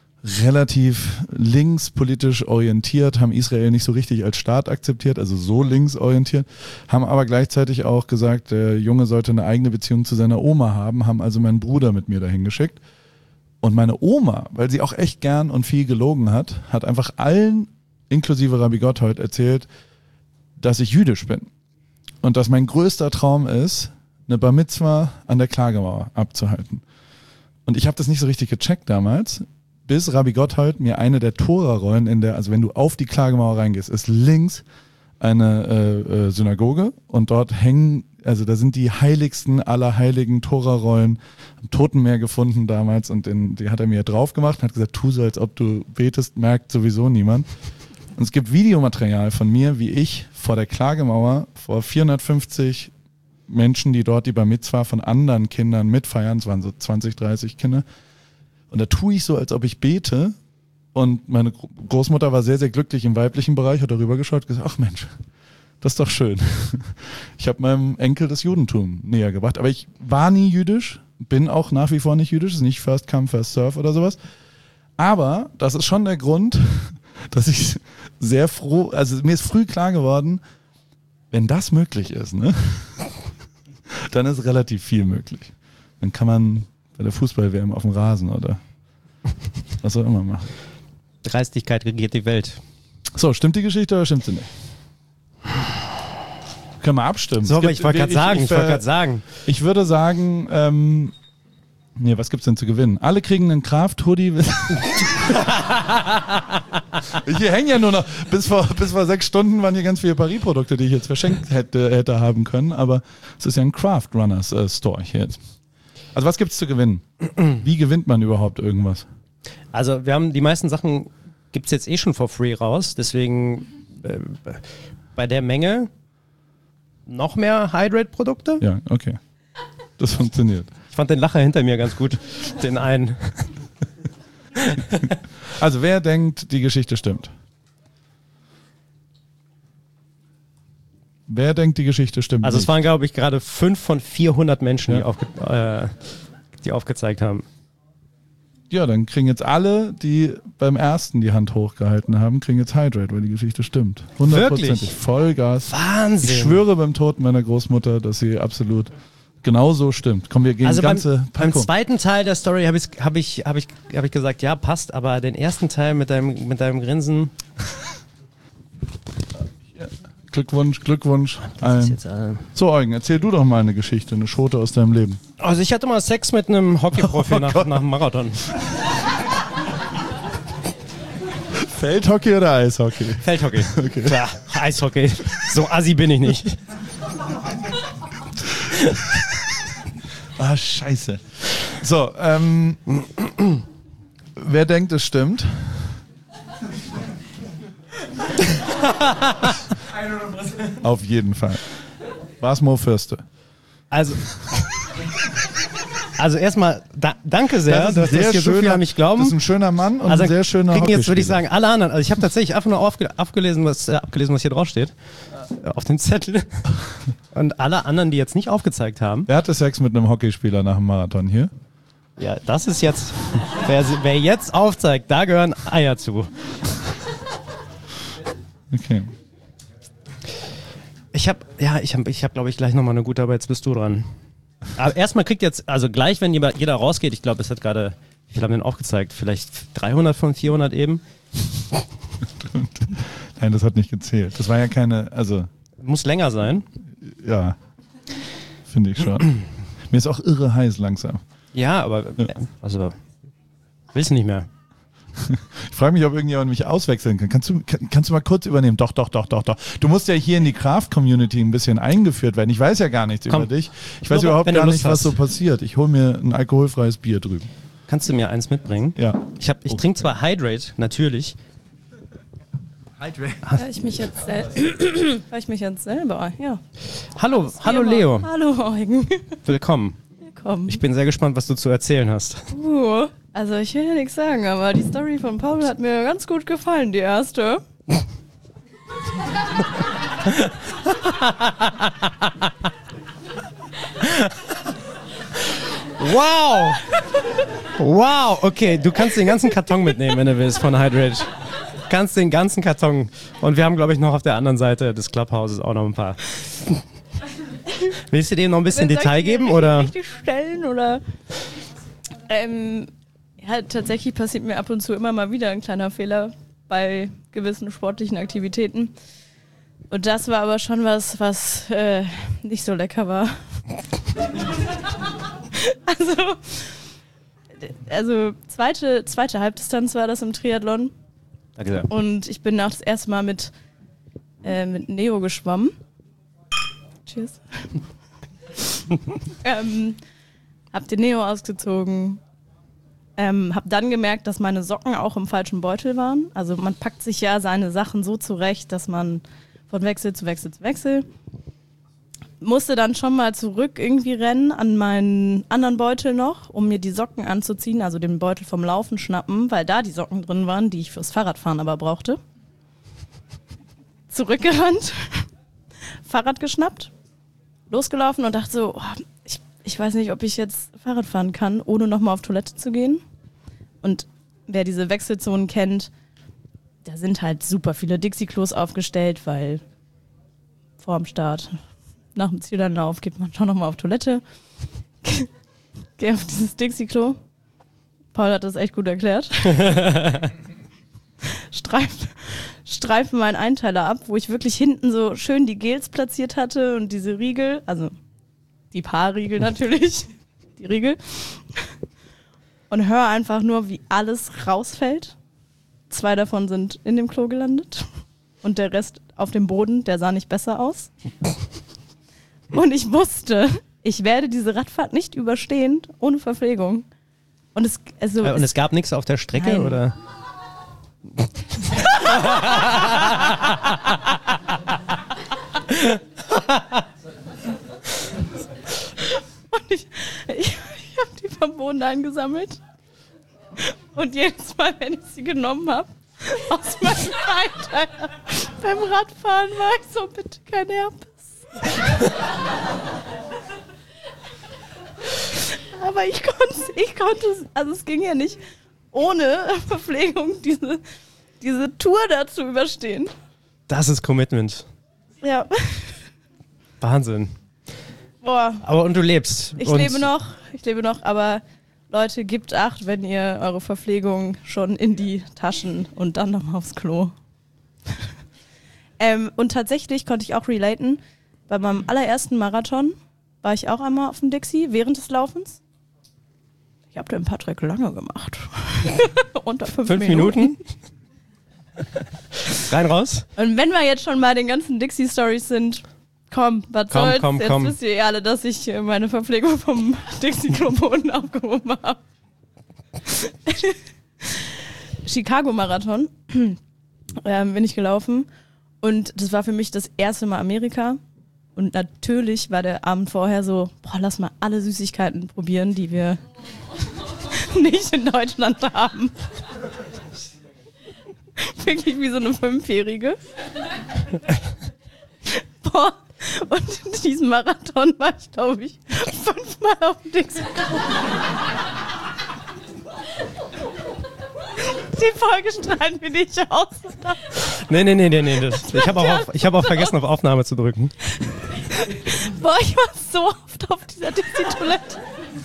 A: relativ linkspolitisch orientiert, haben Israel nicht so richtig als Staat akzeptiert, also so linksorientiert, haben aber gleichzeitig auch gesagt, der Junge sollte eine eigene Beziehung zu seiner Oma haben, haben also meinen Bruder mit mir dahin geschickt. Und meine Oma, weil sie auch echt gern und viel gelogen hat, hat einfach allen, inklusive Rabbi Gotthold, erzählt, dass ich jüdisch bin. Und dass mein größter Traum ist, eine Bar Mitzwa an der Klagemauer abzuhalten. Und ich habe das nicht so richtig gecheckt damals, bis Rabbi Gotthold mir eine der Tora-Rollen in der, also wenn du auf die Klagemauer reingehst, ist links eine äh, äh, Synagoge und dort hängen, also da sind die heiligsten aller heiligen Tora-Rollen am Totenmeer gefunden damals und den, die hat er mir drauf gemacht und hat gesagt, tu so, als ob du betest, merkt sowieso niemand. Und es gibt Videomaterial von mir, wie ich vor der Klagemauer vor vierhundertfünfzig Menschen, die dort die Bar Mitzwa von anderen Kindern mitfeiern, es waren so zwanzig, dreißig Kinder, und da tue ich so, als ob ich bete und meine Großmutter war sehr, sehr glücklich im weiblichen Bereich, hat darüber geschaut und gesagt, ach Mensch, das ist doch schön. Ich habe meinem Enkel das Judentum näher gebracht, aber ich war nie jüdisch, bin auch nach wie vor nicht jüdisch, ist nicht First Come, First Serve oder sowas, aber das ist schon der Grund, dass ich sehr froh, also mir ist früh klar geworden, wenn das möglich ist, ne, dann ist relativ viel möglich. Dann kann man bei der Fußball-W M auf dem Rasen oder was auch immer machen.
B: Dreistigkeit regiert die Welt.
A: So, stimmt die Geschichte oder stimmt sie nicht? Können wir abstimmen.
B: So, aber ich wollte gerade sagen, ich, ich, wollt sagen.
A: Ich würde sagen, ähm, nee, was gibt's denn zu gewinnen? Alle kriegen einen Kraft-Hoodie. Hier hängen ja nur noch, bis vor, bis vor sechs Stunden waren hier ganz viele Paris-Produkte, die ich jetzt verschenkt hätte, hätte haben können, aber es ist ja ein Craft Runners äh, Store hier jetzt. Also was gibt's zu gewinnen? Wie gewinnt man überhaupt irgendwas?
B: Also wir haben die meisten Sachen, gibt's jetzt eh schon for free raus, deswegen äh, bei der Menge noch mehr Hydrate-Produkte.
A: Ja, okay. Das funktioniert.
B: Ich fand den Lacher hinter mir ganz gut, den einen.
A: Also wer denkt, die Geschichte stimmt? Wer denkt, die Geschichte stimmt?
B: Also
A: nicht?
B: Es waren, glaube ich, gerade fünf von vierhundert Menschen,
A: ja.
B: die, aufge äh, die aufgezeigt haben.
A: Ja, dann kriegen jetzt alle, die beim ersten die Hand hochgehalten haben, kriegen jetzt Hydrate, weil die Geschichte stimmt. Hundertprozentig. Vollgas.
B: Wahnsinn.
A: Ich schwöre beim Tod meiner Großmutter, dass sie absolut genauso stimmt. Kommen wir gegen
B: Also
A: die ganze
B: beim, beim
A: Packung.
B: zweiten Teil der Story habe ich, hab ich, hab ich, hab ich gesagt, ja, passt, aber den ersten Teil mit deinem, mit deinem Grinsen.
A: Glückwunsch, Glückwunsch.
B: Das ist
A: Allen.
B: jetzt, äh,
A: So, Eugen, erzähl du doch mal eine Geschichte, eine Schote aus deinem Leben.
B: also ich hatte mal Sex mit einem Hockeyprofi
A: Oh
B: nach,
A: Gott.
B: nach dem Marathon.
A: Feldhockey oder Eishockey?
B: Feldhockey.
A: Okay.
B: Klar, Eishockey. So assi bin ich nicht.
A: Ah, scheiße. So, ähm, wer denkt, es stimmt? Auf jeden Fall. War's Mo Fürste?
B: Also, also erstmal, da, danke sehr, dass das hier so viel an mich glauben.
A: Das ist ein schöner Mann und
B: Also
A: ein sehr schöner
B: kriegen jetzt, würde ich
A: Hockeyspieler.
B: sagen, alle anderen. Also ich habe tatsächlich einfach nur aufge, abgelesen, was, äh, abgelesen, was hier draufsteht. Äh, auf dem Zettel. Und alle anderen, die jetzt nicht aufgezeigt haben.
A: Wer hatte Sex mit einem Hockeyspieler nach dem Marathon hier?
B: Ja, das ist jetzt, wer, wer jetzt aufzeigt, da gehören Eier zu.
A: Okay.
B: Ich habe, ja, ich habe, ich hab, glaube ich, gleich nochmal eine gute, aber jetzt bist du dran. Aber erstmal kriegt jetzt, also gleich, wenn jeder, jeder rausgeht, ich glaube, es hat gerade, wie viel haben wir denn aufgezeigt? Vielleicht dreihundert von vierhundert eben.
A: Nein, das hat nicht gezählt. Das war ja keine, also,
B: Muss länger sein.
A: ja, finde ich schon. Mir ist auch irre heiß langsam.
B: Ja, aber, äh, also, willst du nicht mehr.
A: Ich frage mich, ob irgendjemand mich auswechseln kann. Kannst du, kann, kannst du mal kurz übernehmen? Doch, doch, doch, doch, doch. Du musst ja hier in die Craft-Community ein bisschen eingeführt werden. Ich weiß ja gar nichts
B: Komm.
A: über dich. Ich weiß
B: Nur,
A: überhaupt
B: wenn du
A: gar
B: Lust
A: nicht, was
B: hast.
A: so passiert. Ich hole mir ein alkoholfreies Bier drüben.
B: Kannst du mir eins mitbringen?
A: Ja.
B: Ich, hab- ich
A: Oh.
B: trinke zwar Hydrate, natürlich.
C: Hör ich mich jetzt, sel hör ich mich jetzt selber? Ja.
B: Hallo, hallo
C: Immer.
B: Leo.
C: Hallo Eugen.
B: Willkommen.
C: Willkommen.
B: Ich bin sehr gespannt, was du zu erzählen hast.
C: Uh, also ich will ja nichts sagen, aber die Story von Paul hat mir ganz gut gefallen, die erste.
B: Wow! Wow, okay, du kannst den ganzen Karton mitnehmen, wenn du willst, von Hydrate. Kannst den ganzen Karton. Und wir haben, glaube ich, noch auf der anderen Seite des Clubhouses auch noch ein paar. Willst du dem noch ein bisschen
C: Soll ich
B: Detail
C: die
B: geben,
C: richtig-
B: oder?
C: Richtig stellen, oder? Ähm, ja, tatsächlich passiert mir ab und zu immer mal wieder ein kleiner Fehler bei gewissen sportlichen Aktivitäten. Und das war aber schon was, was äh, nicht so lecker war. also, also zweite, zweite Halbdistanz war das im Triathlon.
B: Danke sehr.
C: Und ich bin auch das erste Mal mit, äh, mit Neo geschwommen. Cheers. ähm, hab den Neo ausgezogen. Ähm, hab dann gemerkt, dass meine Socken auch im falschen Beutel waren. Also man packt sich ja seine Sachen so zurecht, dass man von Wechsel zu Wechsel zu Wechsel. Musste dann schon mal zurück irgendwie rennen an meinen anderen Beutel noch, um mir die Socken anzuziehen, also den Beutel vom Laufen schnappen, weil da die Socken drin waren, die ich fürs Fahrradfahren aber brauchte. Zurückgerannt, Fahrrad geschnappt, losgelaufen und dachte so, oh, ich, ich weiß nicht, ob ich jetzt Fahrrad fahren kann, ohne nochmal auf Toilette zu gehen. Und wer diese Wechselzonen kennt, da sind halt super viele Dixie-Klos aufgestellt, weil vor dem Start, nach dem Zielanlauf geht man schon nochmal auf Toilette. Geh auf dieses Dixie-Klo. Paul hat das echt gut erklärt. Streif, streifen meinen Einteiler ab, wo ich wirklich hinten so schön die Gels platziert hatte und diese Riegel, also die Paarriegel natürlich, die Riegel. Und höre einfach nur, wie alles rausfällt. Zwei davon sind in dem Klo gelandet und der Rest auf dem Boden, der sah nicht besser aus. Und ich wusste, ich werde diese Radfahrt nicht überstehen ohne Verpflegung. Und es, also,
B: Äh, Und es gab nichts auf der Strecke,
C: Nein.
B: oder?
C: und ich, ich, ich habe die vom Boden eingesammelt. Und jedes Mal, wenn ich sie genommen habe, aus meinem Einteiler beim Radfahren war ich so, bitte kein Herpes. Aber ich konnte, ich konnte, also es ging ja nicht ohne Verpflegung diese, diese Tour da zu überstehen.
B: Das ist Commitment.
C: Ja.
B: Wahnsinn.
C: Boah.
B: Aber und du lebst.
C: Ich
B: und
C: lebe noch, ich lebe noch, aber Leute, gebt Acht, wenn ihr eure Verpflegung schon in die Taschen und dann noch aufs Klo. ähm, und tatsächlich konnte ich auch relaten, bei meinem allerersten Marathon war ich auch einmal auf dem Dixie während des Laufens. Ich habe den Patrick lange gemacht. Unter fünf,
B: Fünf
C: Minuten.
B: Minuten? Rein, raus?
C: Und wenn wir jetzt schon bei den ganzen Dixie-Stories sind, komm, was
B: Komm,
C: soll's?
B: komm,
C: jetzt
B: komm.
C: wisst ihr alle, dass ich äh, meine Verpflegung vom Dixie-Klo-Boden aufgehoben habe. Chicago-Marathon ähm, bin ich gelaufen und das war für mich das erste Mal Amerika. Und natürlich war der Abend vorher so, boah, lass mal alle Süßigkeiten probieren, die wir nicht in Deutschland haben. Wirklich wie so eine Fünfjährige. Boah, und in diesem Marathon war ich, glaube ich, fünfmal auf dem Dixie. Die Folge strahlen wir nicht aus.
B: Nee, nee, nee, nee, nee. Das, ich habe auch, auf, ich hab auch vergessen, auf Aufnahme zu drücken.
C: Boah, ich war so oft auf dieser Dixie-Toilette.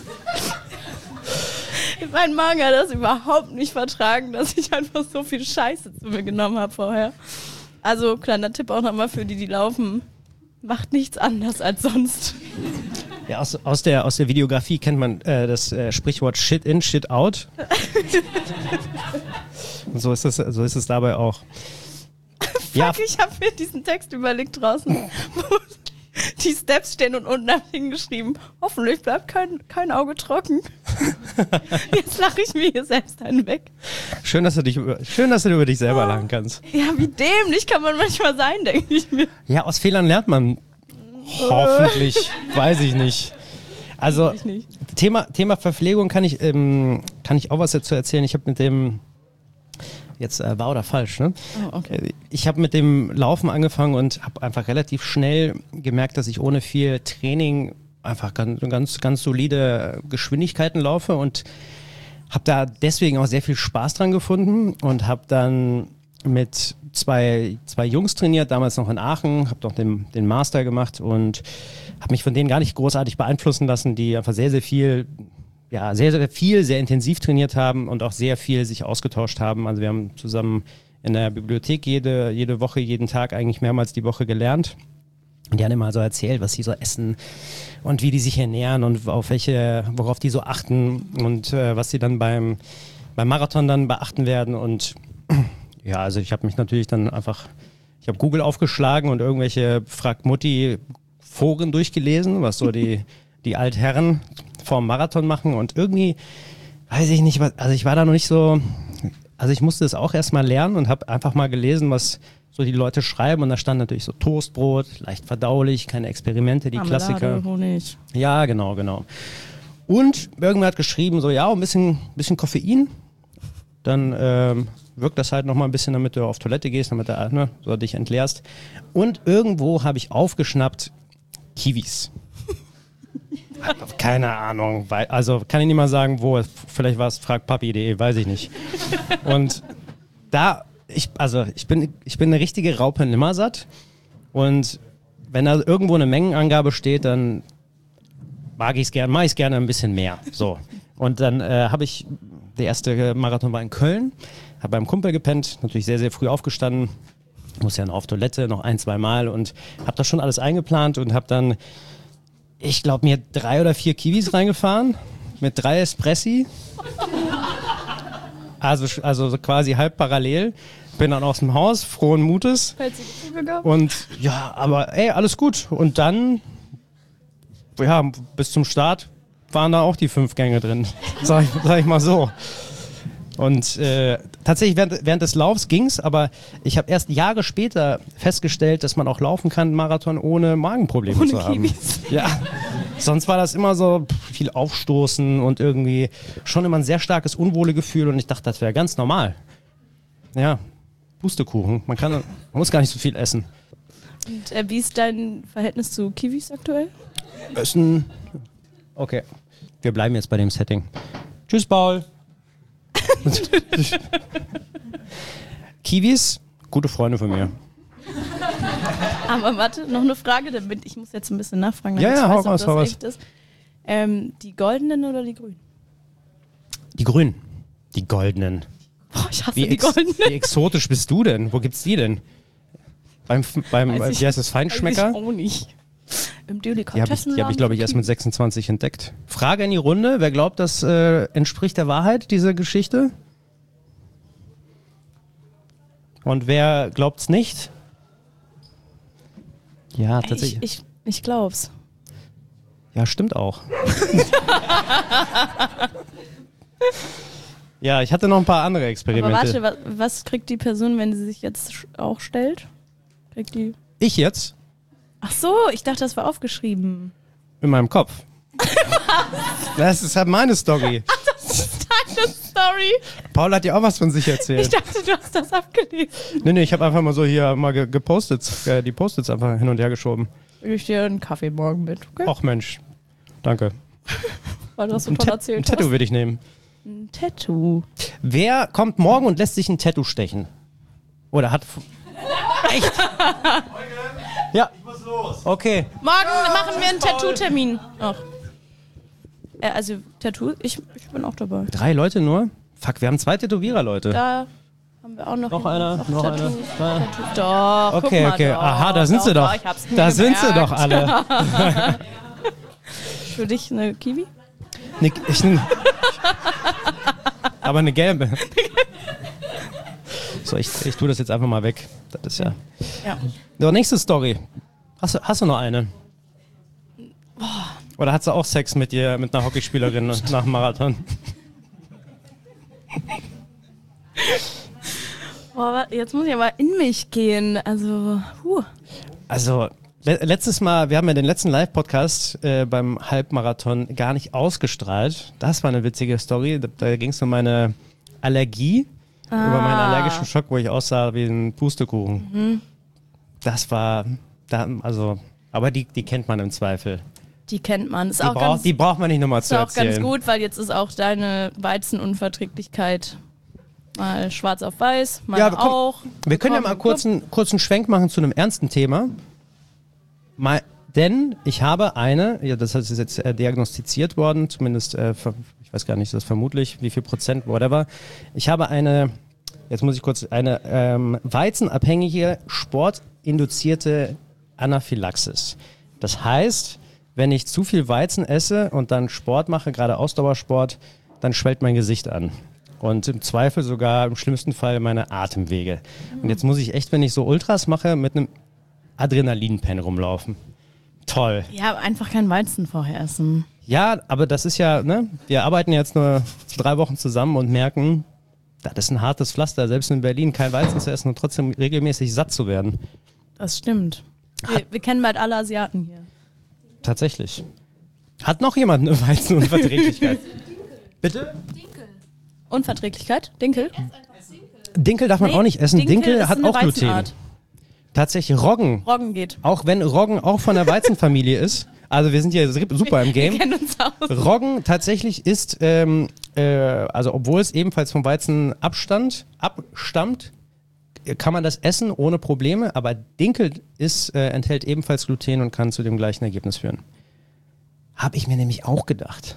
C: Mein Magen hat das überhaupt nicht vertragen, dass ich einfach so viel Scheiße zu mir genommen habe vorher. Also, kleiner Tipp auch nochmal für die, die laufen. Macht nichts anders als sonst.
B: Ja, aus, aus, der, aus der Videografie kennt man äh, das äh, Sprichwort Shit in, Shit out. Und so ist es, so ist es dabei auch.
C: Fuck,
B: Ja.
C: ich habe mir diesen Text überlegt draußen, wo die Steps stehen und unten habe ich hingeschrieben, hoffentlich bleibt kein, kein Auge trocken. Jetzt lache ich mir hier selbst einen weg.
B: Schön, dass du dich über, schön, dass du über dich selber lachen kannst.
C: Ja, wie dämlich kann man manchmal sein, denke ich mir.
B: Ja, aus Fehlern lernt man. Hoffentlich, weiß ich nicht. Also
C: Ich nicht.
B: Thema, Thema Verpflegung kann ich, ähm, kann ich auch was dazu erzählen. Ich habe mit dem, jetzt äh, wahr oder falsch, ne?
C: Oh, okay.
B: Ich habe mit dem Laufen angefangen und habe einfach relativ schnell gemerkt, dass ich ohne viel Training einfach ganz, ganz, ganz solide Geschwindigkeiten laufe und habe da deswegen auch sehr viel Spaß dran gefunden und habe dann mit zwei, zwei Jungs trainiert, damals noch in Aachen, habe doch den, den Master gemacht und habe mich von denen gar nicht großartig beeinflussen lassen, die einfach sehr, sehr viel, ja, sehr, sehr viel, sehr intensiv trainiert haben und auch sehr viel sich ausgetauscht haben. Also wir haben zusammen in der Bibliothek jede, jede Woche, jeden Tag eigentlich mehrmals die Woche gelernt. Und die haben immer so erzählt, was sie so essen und wie die sich ernähren und auf welche, worauf die so achten und äh, was sie dann beim, beim Marathon dann beachten werden. Und ja, also ich habe mich natürlich dann einfach, ich habe Google aufgeschlagen und irgendwelche Frag Mutti Foren durchgelesen, was so die, die Altherren vorm Marathon machen und irgendwie, weiß ich nicht, was, also ich war da noch nicht so, also ich musste es auch erstmal lernen und habe einfach mal gelesen, was so die Leute schreiben und da stand natürlich so Toastbrot, leicht verdaulich, keine Experimente, die
C: Marmelade,
B: Klassiker.
C: Honig.
B: Ja, genau, genau. Und irgendwer hat geschrieben, so ja, ein bisschen, bisschen Koffein, dann ähm, wirkt das halt nochmal ein bisschen, damit du auf Toilette gehst, damit du ne, so dich entleerst. Und irgendwo habe ich aufgeschnappt Kiwis. Keine Ahnung, weil, also kann ich nicht mal sagen, wo, vielleicht war es fragpapi punkt de, weiß ich nicht. Und da, ich, also ich bin, ich bin eine richtige Raupe Nimmersatt und wenn da irgendwo eine Mengenangabe steht, dann mag ich es gerne, mache ich es gerne ein bisschen mehr. So. Und dann äh, habe ich, der erste Marathon war in Köln, habe beim Kumpel gepennt, natürlich sehr, sehr früh aufgestanden, muss ja noch auf Toilette, noch ein, zwei Mal und habe das schon alles eingeplant und habe dann, ich glaube, mir drei oder vier Kiwis reingefahren mit drei Espressi. Also, also so quasi halb parallel. Bin dann aus dem Haus, frohen Mutes. Und ja, aber ey, alles gut. Und dann, ja, bis zum Start waren da auch die fünf Gänge drin. Sag ich, sag ich mal so. Und äh, tatsächlich während, während des Laufs ging's, aber ich habe erst Jahre später festgestellt, dass man auch laufen kann, Marathon, ohne Magenprobleme
C: Ohne
B: zu haben.
C: Kiwis.
B: Ja, sonst war das immer so pff, viel Aufstoßen und irgendwie schon immer ein sehr starkes Unwohlegefühl und ich dachte, das wäre ganz normal. Ja, Pustekuchen, man kann, man muss gar nicht so viel essen.
C: Und äh, wie ist dein Verhältnis zu Kiwis aktuell?
B: Essen, okay. Wir bleiben jetzt bei dem Setting. Tschüss, Paul. Kiwis, gute Freunde von mir.
C: Aber warte, noch eine Frage, damit ich muss jetzt ein bisschen nachfragen,
B: Ja,
C: damit
B: ja,
C: ich
B: hau
C: weiß, ob
B: raus,
C: das
B: hau raus.
C: echt ist. Ähm, die goldenen oder die grünen?
B: Die Grünen. Die Goldenen.
C: Boah, ich hasse
B: Wie,
C: die
B: ex
C: goldenen.
B: wie exotisch bist du denn? Wo gibt's die denn? Beim, beim
C: Weiß ich-
B: wie heißt das, Feinschmecker?
C: Weiß ich auch nicht. Im
B: Die habe ich,
C: Delikatessenladen.
B: die hab ich glaube ich, erst mit sechsundzwanzig entdeckt. Frage in die Runde. Wer glaubt, das äh, entspricht der Wahrheit, diese Geschichte? Und wer glaubt's nicht? Ja, tatsächlich.
C: Ich, ich, ich glaub's.
B: Ja, stimmt auch. Ja, ich hatte noch ein paar andere Experimente.
C: Aber warte, was, was kriegt die Person, wenn sie sich jetzt sch- auch stellt? Kriegt die...
B: Ich jetzt?
C: Ach so, ich dachte, das war aufgeschrieben.
B: In meinem Kopf. Das ist halt meine Story.
C: Deine Story.
B: Paul hat ja auch was von sich
C: Ich
B: erzählt.
C: dachte, du hast das abgelesen.
B: Nee, nee, ich habe einfach mal so hier mal ge gepostet, äh, die Post-its einfach hin und her geschoben.
C: Ich dir einen Kaffee morgen mit, okay?
B: Och Mensch, danke.
C: Weil du das so
B: Ein,
C: toll
B: Tat-
C: erzählt
B: ein Tattoo
C: hast.
B: würde ich nehmen.
C: Ein Tattoo.
B: Wer kommt morgen und lässt sich ein Tattoo stechen? Oder hat... f- Echt? Ja. Ich muss los. Okay.
C: Morgen machen wir einen Tattoo-Termin. Ach. Äh, also, Tattoo, ich, ich bin auch dabei.
B: Drei Leute nur? Fuck, wir haben zwei Tätowierer, Leute.
C: Da haben wir auch noch...
B: Noch einer, noch
C: Tattoo.
B: einer. Da.
C: Tattoo. Doch, guck
B: Okay,
C: mal,
B: okay.
C: doch,
B: Aha, da sind
C: doch,
B: sie doch.
C: Ich hab's
B: Da sind sie
C: gemerkt.
B: doch alle.
C: Für dich eine Kiwi?
B: Ne, ich, aber eine gelbe. So, ich, ich tue das jetzt einfach mal weg. Das ist ja.
C: Ja.
B: So, nächste Story. Hast du, hast du noch eine? Oder hat sie auch Sex mit dir, mit einer Hockeyspielerin nach dem Marathon?
C: Boah, wa- jetzt muss ich aber in mich gehen. Also, huh.
B: Also, le letztes Mal, wir haben ja den letzten Live-Podcast äh, beim Halbmarathon gar nicht ausgestrahlt. Das war eine witzige Story. Da, da ging es um meine Allergie,
C: Ah.
B: über meinen allergischen Schock, wo ich aussah wie ein Pustekuchen.
C: Mhm.
B: Das war, da, also, aber die, die kennt man im Zweifel.
C: Die kennt man. Ist
B: Die,
C: auch,
B: brauch,
C: ganz,
B: die braucht man nicht nochmal
C: ist
B: zu
C: auch
B: erzählen.
C: ganz gut, weil jetzt ist auch deine Weizenunverträglichkeit mal schwarz auf weiß, meine
B: Ja, komm,
C: auch.
B: Wir können ja
C: Komm,
B: mal kurz einen kurzen Schwenk machen zu einem ernsten Thema. Mal, denn ich habe eine, ja, das ist jetzt äh, diagnostiziert worden, zumindest, äh, ver- ich weiß gar nicht, das ist vermutlich, wie viel Prozent, whatever. Ich habe eine, jetzt muss ich kurz, eine ähm, weizenabhängige, sportinduzierte Anaphylaxis. Das heißt, wenn ich zu viel Weizen esse und dann Sport mache, gerade Ausdauersport, dann schwellt mein Gesicht an. Und im Zweifel sogar im schlimmsten Fall meine Atemwege. Und jetzt muss ich echt, wenn ich so Ultras mache, mit einem Adrenalinpen rumlaufen. Toll.
C: Ja, einfach kein Weizen vorher essen.
B: Ja, aber das ist ja, ne? Wir arbeiten jetzt nur drei Wochen zusammen und merken, das ist ein hartes Pflaster, selbst in Berlin kein Weizen zu essen und trotzdem regelmäßig satt zu werden.
C: Das stimmt. Wir, wir kennen bald alle Asiaten hier.
B: Tatsächlich. Hat noch jemand eine Weizenunverträglichkeit? Bitte?
C: Unverträglichkeit? Dinkel?
B: Dinkel darf man
C: Nee,
B: auch nicht essen. Dinkel,
C: ist
B: hat
C: eine
B: auch Gluten.
C: Weizenart.
B: Tatsächlich Roggen.
C: Roggen geht.
B: Auch wenn Roggen auch von der Weizenfamilie ist. Also wir sind hier super im
C: Wir
B: Game.
C: kennen uns aus.
B: Roggen tatsächlich ist, ähm, äh, also obwohl es ebenfalls vom Weizen abstand, abstammt, kann man das essen ohne Probleme. Aber Dinkel ist, äh, enthält ebenfalls Gluten und kann zu dem gleichen Ergebnis führen. Habe ich mir nämlich auch gedacht.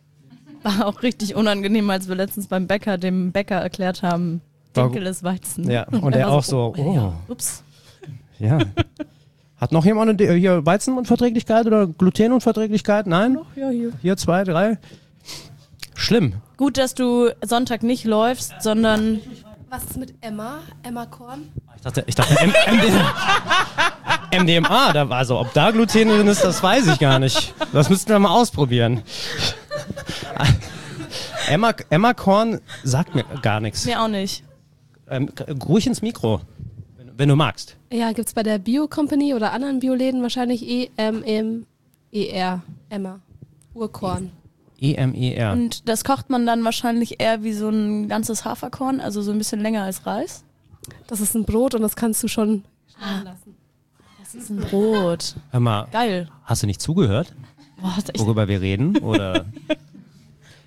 C: War auch richtig unangenehm, als wir letztens beim Bäcker dem Bäcker erklärt haben,
B: War-
C: Dinkel ist Weizen.
B: Ja, und er
C: war
B: auch so, oh.
C: ja, ups.
B: Ja. Hat noch jemand eine D- hier Weizenunverträglichkeit oder Glutenunverträglichkeit? Nein?
C: Ja, hier.
B: Hier zwei, drei. Schlimm.
C: Gut, dass du Sonntag nicht läufst, sondern
D: Was ist mit Emma? Emma Korn?
B: Ich dachte, ich dachte M M D M D M A, da, also ob da Gluten drin ist, das weiß ich gar nicht. Das müssten wir mal ausprobieren. Emma, Emma Korn sagt mir gar nichts.
C: mir auch nicht.
B: Ähm, ruhig ins Mikro, wenn, wenn du magst.
D: Ja, gibt's bei der Bio Company oder anderen Bioläden wahrscheinlich E M M E R. Emma. Urkorn.
B: E M E R.
C: Und das kocht man dann wahrscheinlich eher wie so ein ganzes Haferkorn, also so ein bisschen länger als Reis.
D: Das ist ein Brot und das kannst du schon schneiden lassen.
C: Das ist ein Brot.
B: Hör mal,
C: Geil.
B: hast du nicht zugehört,
C: Boah, das ist echt
B: worüber wir reden? Oder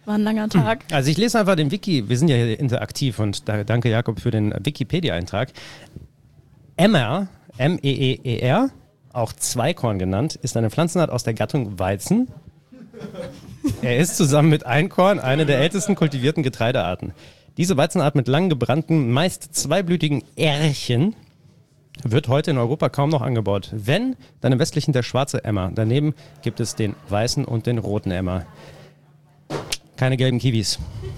C: War ein langer Tag.
B: Also ich lese einfach den Wiki, wir sind ja hier interaktiv und da, danke Jakob für den Wikipedia-Eintrag. Emmer, M E E E R, auch Zweikorn genannt, ist eine Pflanzenart aus der Gattung Weizen. Er ist zusammen mit Einkorn eine der ältesten kultivierten Getreidearten. Diese Weizenart mit lang gebrannten, meist zweiblütigen Ährchen wird heute in Europa kaum noch angebaut. Wenn, dann im westlichen der schwarze Emmer. Daneben gibt es den weißen und den roten Emmer. Keine gelben Kiwis.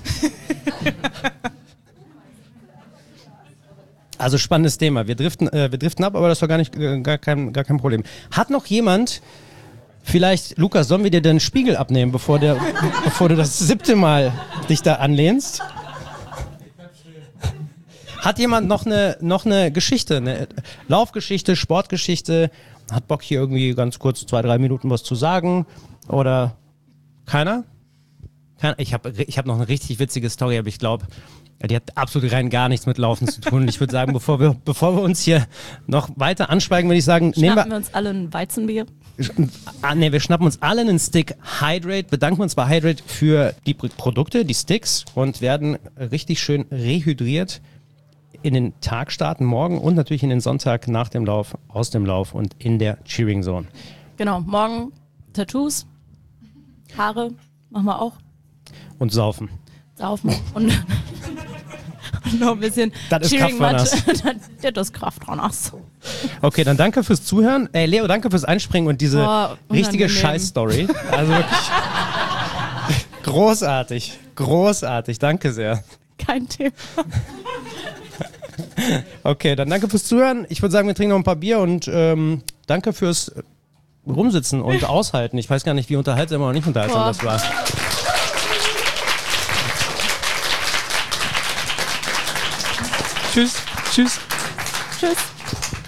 B: Also spannendes Thema. Wir driften, äh, wir driften ab, aber das war gar, nicht, äh, gar, kein, gar kein Problem. Hat noch jemand, vielleicht, Lukas, sollen wir dir den Spiegel abnehmen, bevor, der, bevor du das siebte Mal dich da anlehnst? Hat jemand noch eine, noch eine Geschichte, eine Laufgeschichte, Sportgeschichte? Hat Bock hier irgendwie ganz kurz zwei, drei Minuten was zu sagen? Oder keiner? Keiner? Ich habe ich hab noch eine richtig witzige Story, aber ich glaube, die hat absolut rein gar nichts mit Laufen zu tun. Ich würde sagen, bevor wir, bevor wir uns hier noch weiter anschweigen, würde ich sagen, nehmen
C: Schnappen
B: wir,
C: wir uns alle ein Weizenbier.
B: ah, nee, wir schnappen uns alle einen Stick Hydrate, bedanken uns bei Hydrate für die Produkte, die Sticks und werden richtig schön rehydriert in den Tag starten, morgen und natürlich in den Sonntag nach dem Lauf, aus dem Lauf und in der Cheering Zone.
C: Genau, morgen Tattoos, Haare, machen wir auch.
B: Und saufen.
C: Saufen und, und noch ein bisschen
B: Das ist
C: Cheering-Matte.
B: Kraftrunners.
C: Das ist Kraftrunners.
B: Okay, dann danke fürs Zuhören. Äh, Leo, danke fürs Einspringen und diese
C: Boah,
B: richtige
C: unangenehm.
B: Scheiß-Story. Also wirklich großartig, großartig. Danke sehr.
C: Kein Thema.
B: Okay, dann danke fürs Zuhören. Ich würde sagen, wir trinken noch ein paar Bier und ähm, danke fürs Rumsitzen und Aushalten. Ich weiß gar nicht, wie unterhaltsam oder nicht unterhaltsam
C: Boah.
B: das war. Tschüss. Tschüss.
C: Tschüss.